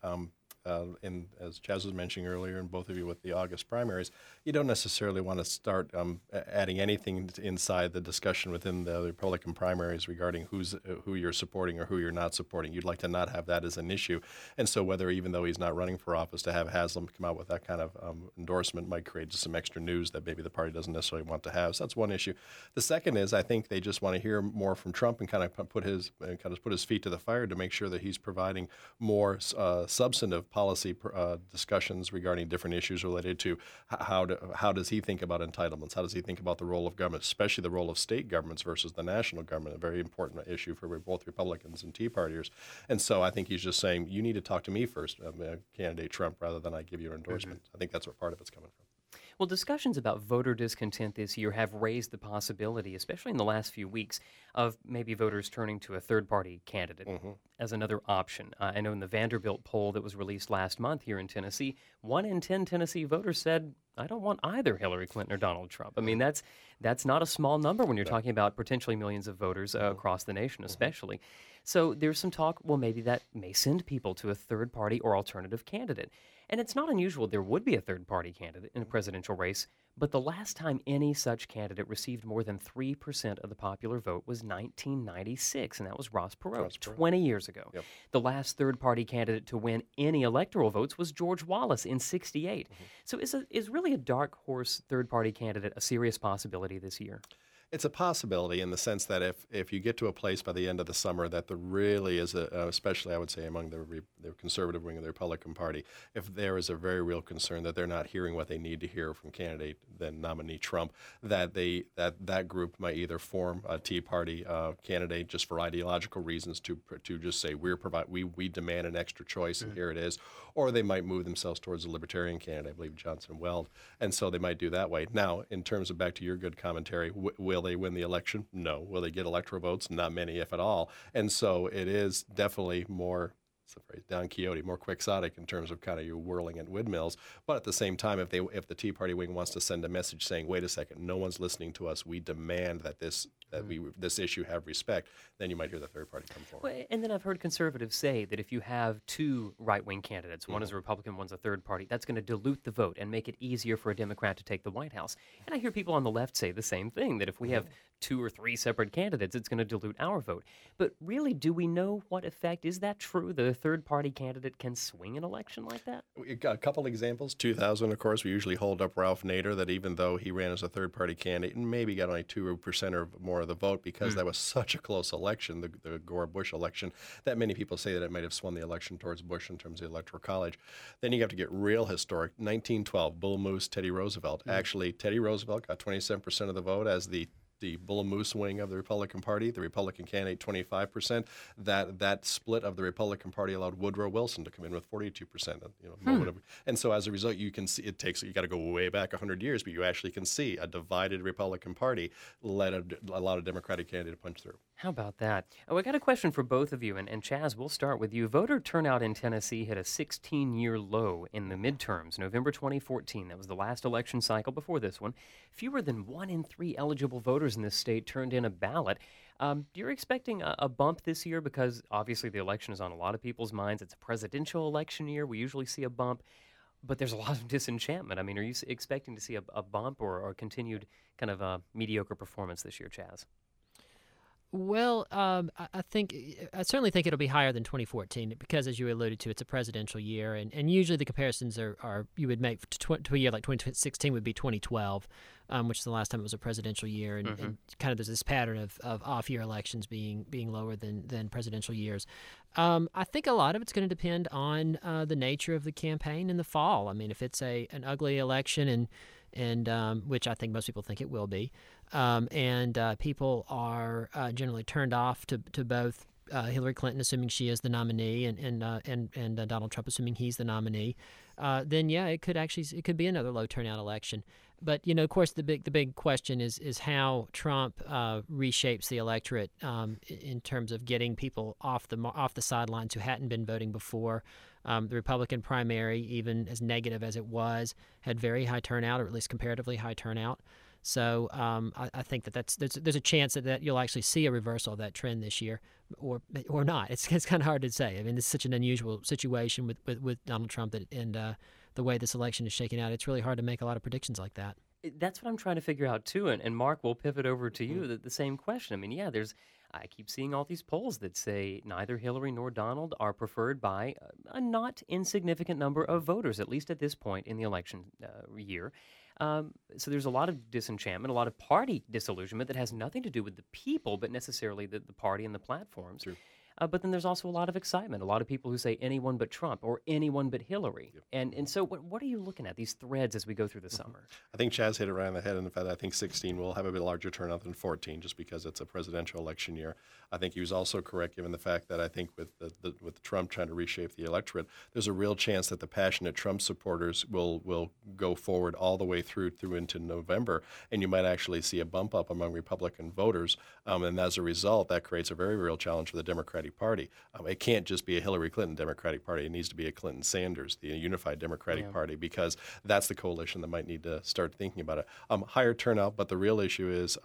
as Chaz was mentioning earlier, and both of you with the August primaries, you don't necessarily want to start adding anything inside the discussion within the Republican primaries regarding who you're supporting or who you're not supporting. You'd like to not have that as an issue. And so whether, even though he's not running for office, to have Haslam come out with that kind of endorsement might create just some extra news that maybe the party doesn't necessarily want to have. So that's one issue. The second is I think they just want to hear more from Trump and kind of put his feet to the fire to make sure that he's providing more substantive policy discussions regarding different issues related to how does he think about entitlements? How does he think about the role of government, especially the role of state governments versus the national government, a very important issue for both Republicans and Tea Partiers. And so I think he's just saying, you need to talk to me first, candidate Trump, rather than I give you an endorsement. I think that's where part of it's coming from. Well, discussions about voter discontent this year have raised the possibility, especially in the last few weeks, of maybe voters turning to a third-party candidate as another option. I know in the Vanderbilt poll that was released last month here in Tennessee, 1 in 10 Tennessee voters said, I don't want either Hillary Clinton or Donald Trump. I mean, that's not a small number when you're talking about potentially millions of voters across the nation, especially. So there's some talk, well, maybe that may send people to a third-party or alternative candidate. And it's not unusual there would be a third-party candidate in a presidential race, but the last time any such candidate received more than 3% of the popular vote was 1996, and that was Ross Perot, 20 years ago. Yep. The last third-party candidate to win any electoral votes was George Wallace in 68. So is really a dark horse third-party candidate a serious possibility this year? It's a possibility in the sense that if you get to a place by the end of the summer that there really is, especially I would say among the conservative wing of the Republican Party, if there is a very real concern that they're not hearing what they need to hear from candidate, then nominee Trump, that group might either form a Tea Party candidate just for ideological reasons to just say we demand an extra choice and here it is, or they might move themselves towards a Libertarian candidate, I believe Johnson Weld, and so they might do that way. Now, in terms of back to your good commentary, will they win the election? No. Will they get electoral votes? Not many, if at all. And so it is definitely more, it's the phrase, Don Quixote, more quixotic in terms of kind of you whirling at windmills. But at the same time, if the Tea Party wing wants to send a message saying, wait a second, no one's listening to us, we demand that this issue have respect, then you might hear the third party come forward. Well, and then I've heard conservatives say that if you have two right-wing candidates, one is a Republican, one's a third party, that's going to dilute the vote and make it easier for a Democrat to take the White House. And I hear people on the left say the same thing, that if we have 2 or 3 separate candidates, it's going to dilute our vote. But really, do we know what effect? Is that true? The third-party candidate can swing an election like that? We got a couple examples. 2000, of course, we usually hold up Ralph Nader, that even though he ran as a third-party candidate and maybe got only 2% or more of the vote because that was such a close election, the Gore-Bush election, that many people say that it might have swung the election towards Bush in terms of the Electoral College. Then you have to get real historic. 1912, Bull Moose, Teddy Roosevelt. Actually, Teddy Roosevelt got 27% of the vote as the Bull Moose wing of the Republican Party, the Republican candidate 25%. That split of the Republican Party allowed Woodrow Wilson to come in with 42%. And so as a result, you can see you got to go way back 100 years, but you actually can see a divided Republican Party allowed a Democratic candidate to punch through. How about that? Oh, I got a question for both of you, and Chaz, we'll start with you. Voter turnout in Tennessee hit a 16-year low in the midterms, November 2014. That was the last election cycle before this one. Fewer than 1 in 3 eligible voters in this state turned in a ballot. You're expecting a bump this year because obviously the election is on a lot of people's minds. It's a presidential election year. We usually see a bump, but there's a lot of disenchantment. I mean, are you expecting to see a bump or continued kind of a mediocre performance this year, Chaz? Well, I certainly think it'll be higher than 2014 because, as you alluded to, it's a presidential year, and usually the comparisons are you would make to a year like 2016 would be 2012, which is the last time it was a presidential year, and kind of there's this pattern of off-year elections being lower than presidential years. I think a lot of it's going to depend on the nature of the campaign in the fall. I mean, if it's an ugly election and which I think most people think it will be, and people are generally turned off to both Hillary Clinton, assuming she is the nominee, and Donald Trump, assuming he's the nominee, then yeah, it could be another low turnout election. But of course, the big question is how Trump reshapes the electorate in terms of getting people off the sidelines who hadn't been voting before. The Republican primary, even as negative as it was, had very high turnout, or at least comparatively high turnout. So I think there's a chance that you'll actually see a reversal of that trend this year, or not. It's kind of hard to say. I mean, it's such an unusual situation with Donald Trump and the way this election is shaking out. It's really hard to make a lot of predictions like that. That's what I'm trying to figure out too. And Mark, we'll pivot over to you. The same question. I mean, yeah, I keep seeing all these polls that say neither Hillary nor Donald are preferred by a not insignificant number of voters, at least at this point in the election year. So there's a lot of disenchantment, a lot of party disillusionment that has nothing to do with the people, but necessarily the party and the platforms. True. But then there's also a lot of excitement, a lot of people who say anyone but Trump or anyone but Hillary. Yep. And so what are you looking at, these threads as we go through the summer? I think Chaz hit it right on the head. And in fact, I think 16 will have a bit larger turnout than 14 just because it's a presidential election year. I think he was also correct given the fact that I think with Trump trying to reshape the electorate, there's a real chance that the passionate Trump supporters will go forward all the way through into November. And you might actually see a bump up among Republican voters. And as a result, that creates a very real challenge for the Democratic Party. It can't just be a Hillary Clinton Democratic Party. It needs to be a Clinton-Sanders, the unified Democratic Party, because that's the coalition that might need to start thinking about it. Higher turnout, but the real issue is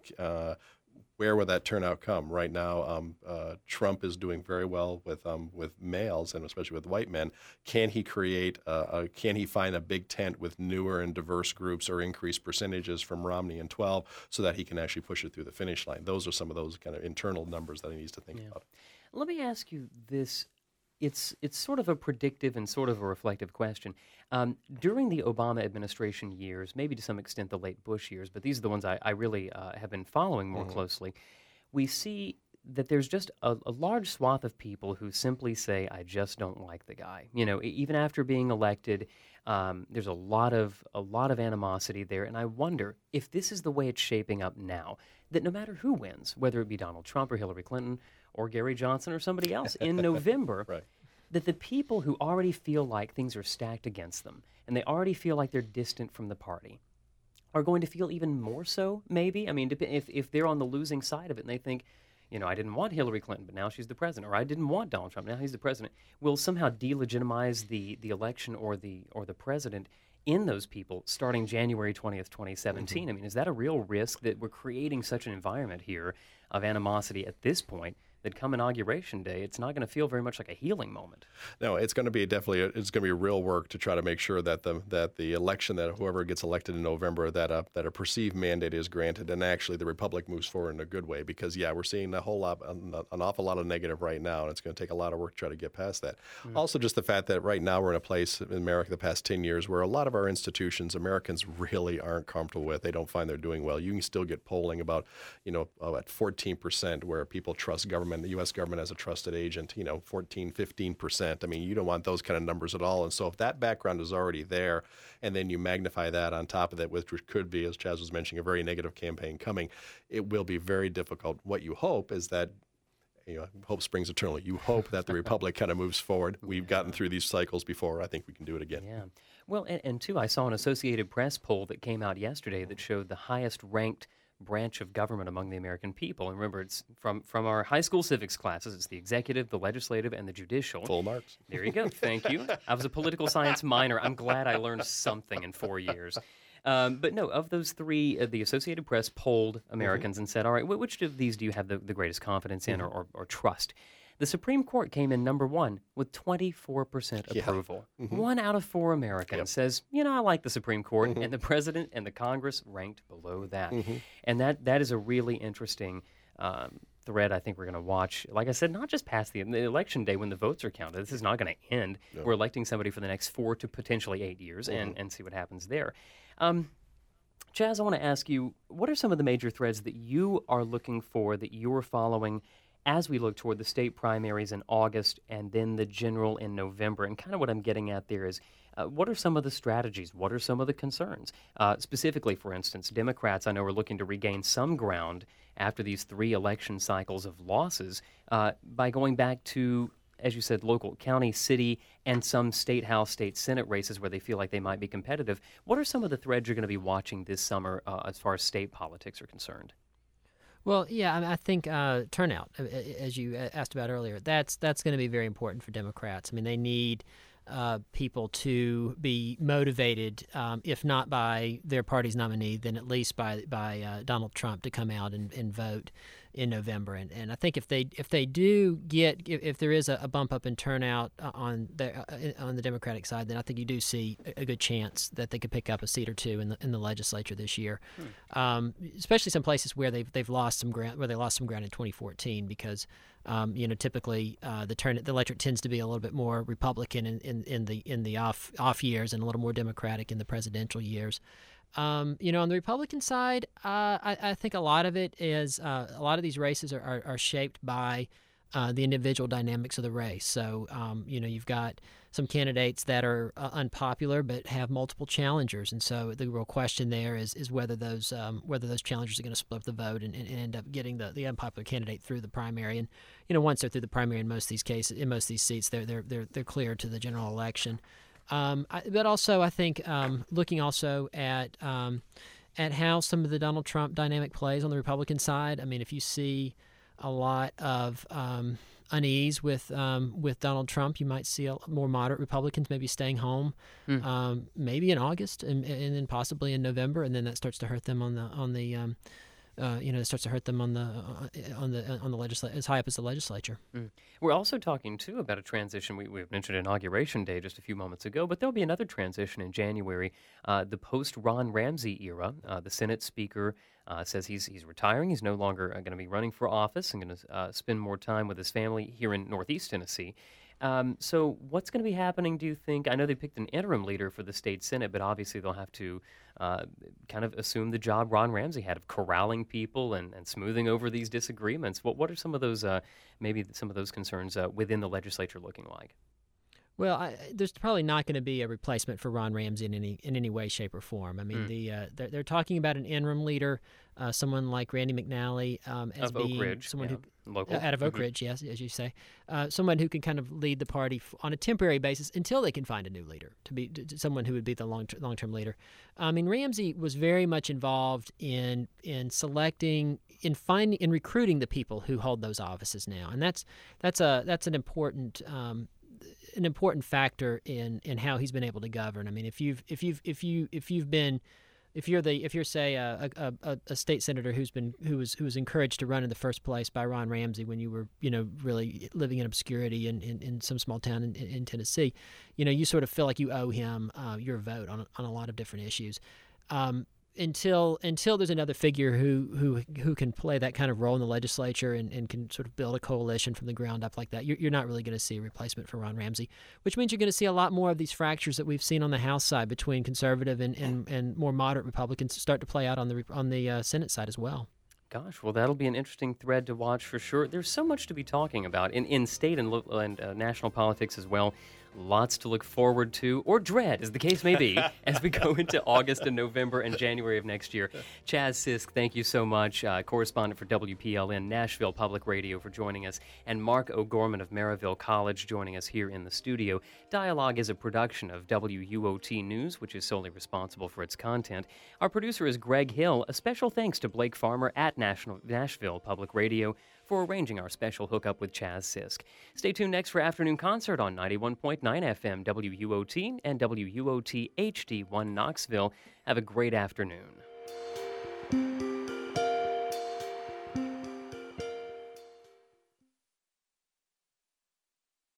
where will that turnout come? Right now, Trump is doing very well with males and especially with white men. Can he can he find a big tent with newer and diverse groups or increase percentages from Romney in 12 so that he can actually push it through the finish line? Those are some of those kind of internal numbers that he needs to think about. Let me ask you this. It's sort of a predictive and sort of a reflective question. During the Obama administration years, maybe to some extent the late Bush years, but these are the ones I really have been following more closely, we see that there's just a large swath of people who simply say, I just don't like the guy. Even after being elected, there's a lot of animosity there, and I wonder if this is the way it's shaping up now, that no matter who wins, whether it be Donald Trump or Hillary Clinton or Gary Johnson or somebody else in November, right, that the people who already feel like things are stacked against them and they already feel like they're distant from the party are going to feel even more so, maybe? I mean, if they're on the losing side of it and they think, I didn't want Hillary Clinton, but now she's the president, or I didn't want Donald Trump, now he's the president, will somehow delegitimize the election or the president in those people starting January 20th, 2017. I mean, is that a real risk that we're creating such an environment here of animosity at this point that come Inauguration Day, it's not going to feel very much like a healing moment? No, it's going to be it's going to be real work to try to make sure that the election, that whoever gets elected in November, that a perceived mandate is granted, and actually the Republic moves forward in a good way. Because we're seeing an awful lot of negative right now, and it's going to take a lot of work to try to get past that. Mm-hmm. Also, just the fact that right now we're in a place in America the past 10 years where a lot of our institutions Americans really aren't comfortable with. They don't find they're doing well. You can still get polling about at 14% where people trust government. The U.S. government as a trusted agent, 14, 15%. I mean, you don't want those kind of numbers at all. And so if that background is already there, and then you magnify that on top of that, which could be, as Chaz was mentioning, a very negative campaign coming, it will be very difficult. What you hope is that, hope springs eternal. You hope that the Republic kind of moves forward. We've gotten through these cycles before. I think we can do it again. Yeah. Well, and too, I saw an Associated Press poll that came out yesterday that showed the highest ranked branch of government among the American people. And remember, it's from our high school civics classes. It's the executive, the legislative, and the judicial. Full marks. There you go. Thank you. I was a political science minor. I'm glad I learned something in 4 years. But no, of those three, the Associated Press polled Americans and said, all right, which of these do you have the greatest confidence in or trust? The Supreme Court came in number one with 24% approval. Yeah. 1 out of 4 Americans says, I like the Supreme Court, and the president and the Congress ranked below that. And that is a really interesting thread I think we're going to watch. Like I said, not just past the election day when the votes are counted. This is not going to end. No. We're electing somebody for the next 4 to potentially 8 years and see what happens there. Chaz, I want to ask you, what are some of the major threads that you are looking for, that you're following as we look toward the state primaries in August and then the general in November. And kind of what I'm getting at there is, what are some of the strategies? What are some of the concerns? Specifically, for instance, Democrats, I know, are looking to regain some ground after these 3 election cycles of losses by going back to, as you said, local, county, city, and some state house, state senate races where they feel like they might be competitive. What are some of the threads you're going to be watching this summer as far as state politics are concerned? Well, yeah, I think turnout, as you asked about earlier, that's going to be very important for Democrats. I mean, they need people to be motivated, if not by their party's nominee, then at least by Donald Trump to come out and vote in November. And I think if there is a bump up in turnout on the Democratic side, then I think you do see a good chance that they could pick up a seat or two in the legislature this year. Especially some places where they've lost some ground, in 2014, because typically the electorate tends to be a little bit more Republican in the off years and a little more Democratic in the presidential years. On the Republican side, I think a lot of it is a lot of these races are shaped by the individual dynamics of the race. So, you've got some candidates that are unpopular but have multiple challengers, and so the real question there is whether those challengers are going to split the vote and end up getting the unpopular candidate through the primary. And once they're through the primary, in most of these cases, in most of these seats, they're clear to the general election. But also, I think looking also at how some of the Donald Trump dynamic plays on the Republican side. I mean, if you see a lot of unease with Donald Trump, you might see more moderate Republicans maybe staying home, maybe in August and then possibly in November, and then that starts to hurt them on the legislature, as high up as the legislature. We're also talking, too, about a transition. We mentioned Inauguration Day just a few moments ago, but there'll be another transition in January, the post-Ron Ramsey era. The Senate Speaker says he's retiring. He's no longer going to be running for office and going to spend more time with his family here in Northeast Tennessee. So what's going to be happening, do you think? I know they picked an interim leader for the state Senate, but obviously they'll have to kind of assume the job Ron Ramsey had of corralling people and smoothing over these disagreements. What are some of those, maybe some of those concerns within the legislature looking like? Well, there's probably not going to be a replacement for Ron Ramsey in any way, shape, or form. I mean, they're talking about an interim leader, someone like Randy McNally, as of being Oak Ridge, someone who local out of Oak Ridge, yes, as you say, someone who can kind of lead the party on a temporary basis until they can find a new leader to someone who would be the long-term leader. I mean, Ramsey was very much involved in selecting, in recruiting the people who hold those offices now, and that's an important. An important factor in how he's been able to govern. I mean, if you're say a state senator who was encouraged to run in the first place by Ron Ramsey when you were really living in obscurity in some small town in Tennessee, you sort of feel like you owe him your vote on a lot of different issues. Until there's another figure who can play that kind of role in the legislature and can sort of build a coalition from the ground up like that, you're not really going to see a replacement for Ron Ramsey, which means you're going to see a lot more of these fractures that we've seen on the House side between conservative and more moderate Republicans start to play out on the Senate side as well. Gosh, well, that'll be an interesting thread to watch for sure. There's so much to be talking about in state and national politics as well. Lots to look forward to, or dread, as the case may be, as we go into August and November and January of next year. Chaz Sisk, thank you so much, correspondent for WPLN Nashville Public Radio, for joining us, and Mark O'Gorman of Maryville College joining us here in the studio. Dialogue is a production of WUOT News, which is solely responsible for its content. Our producer is Greg Hill. A special thanks to Blake Farmer at Nashville Public Radio for arranging our special hookup with Chaz Sisk. Stay tuned next for Afternoon Concert on 91.9 FM WUOT and WUOT HD1 Knoxville. Have a great afternoon.